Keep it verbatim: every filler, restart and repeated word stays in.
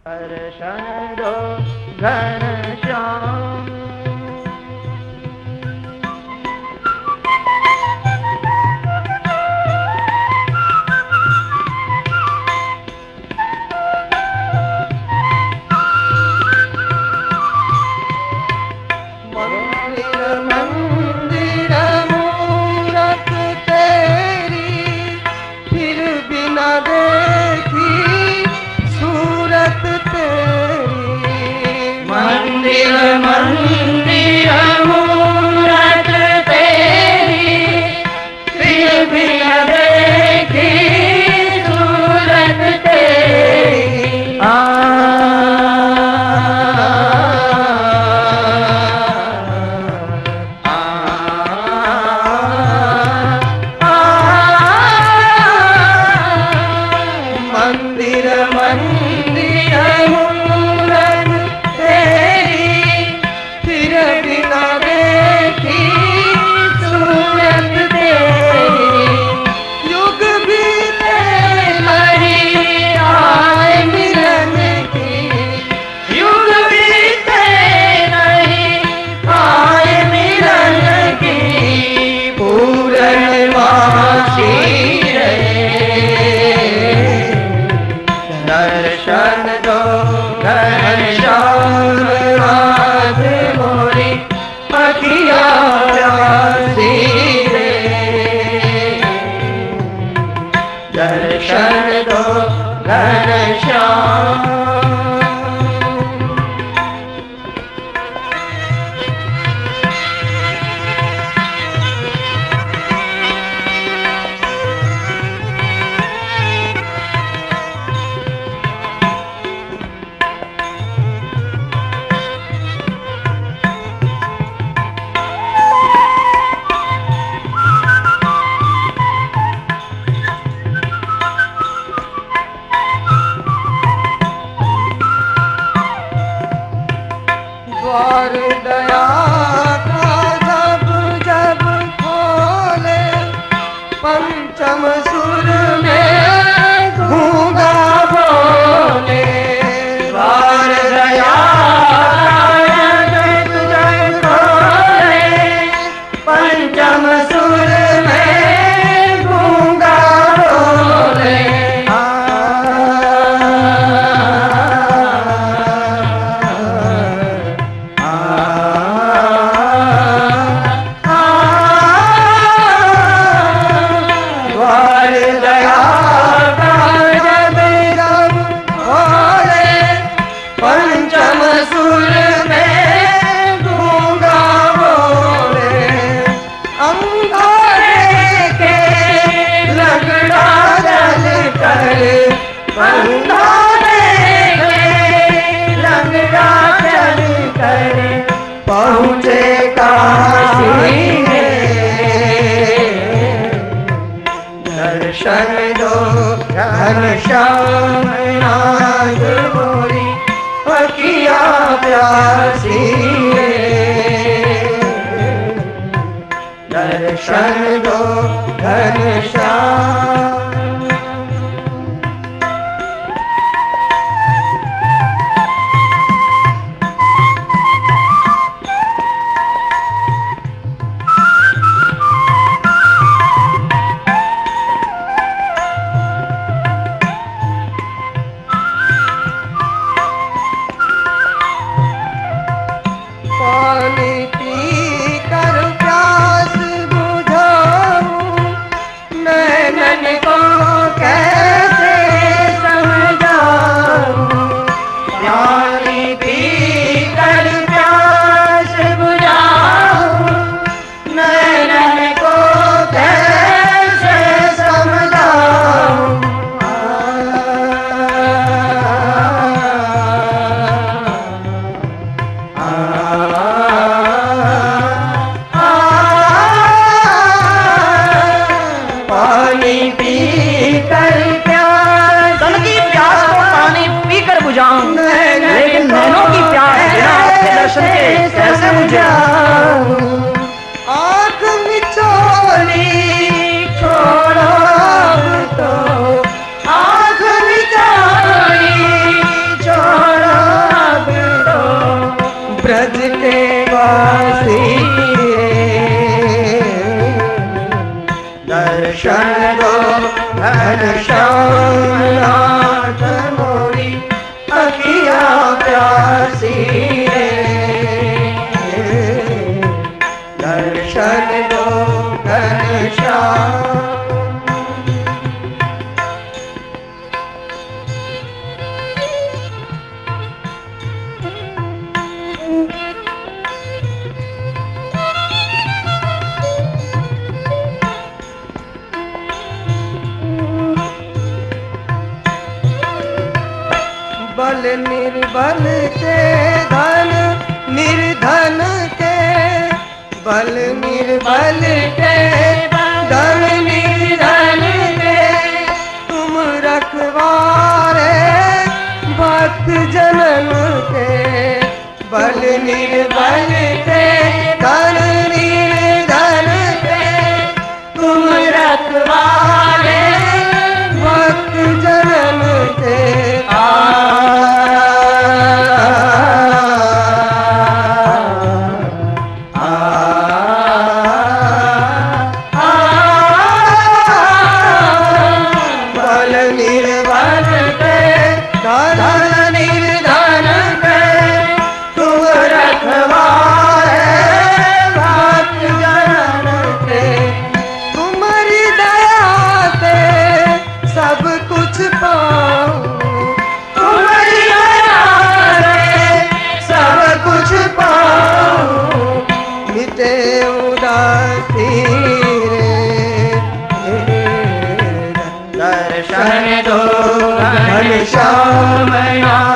दर्शन दो घनश्याम। मंदिर मूरत तेरी फिर भी न देखी सूरत तेरी। आ मंदिर मंदिर मूरत तेरी फिर भी न देखी सूरत तेरी। युग बीते नहीं आए मिलन की, युग बीते नहीं आए मिलन की। पूर्णमासी दर्शन दो घनश्याम नाथ मोरी अखिया प्यासी रे। दर्शन दो घनश्याम। द्वार दया का जब जब खोले, पंचम सुर में गूंगा बोले। द्वार दया का जब जब खोले, पंचम सुर में गूंगा बोले। पंचम सुर में गूंगा बोले। अंगारे के लगड़ा जल कर, अंगारे के लगड़ा जल कर पहुँचे काशी में। दर्शन दो घनश्याम नाथ मोरी अखिया प्यासी रे। दर्शन दो घनश्याम। पानी पी कर प्यास बुझाऊं, नैनन को कैसे समझाऊं। पानी पी कर प्यास बुझाऊं, नैनन को कैसे समझाऊं। पानी पी कर प्यास, तन की प्यास को पानी पी कर बुझाऊं, लेकिन नैनों की प्यास बिना आपके दर्शन के कैसे बुझाऊं। आँख मिचोली छोड़ो तो, आँख मिचोली छोड़ो घनश्याम नाथ मोरी अखिया प्यासी रे, दर्शन दो घनश्याम। बल निर्बल के धन निर्धन के, बल निर्बल के धन निर्धन के, तुम रखवारे भक्त जनन के। बल निर्बल के धन निर्धन के, तुम रखवारे भक्त जनन के। दर्शन दो घनश्याम नाथ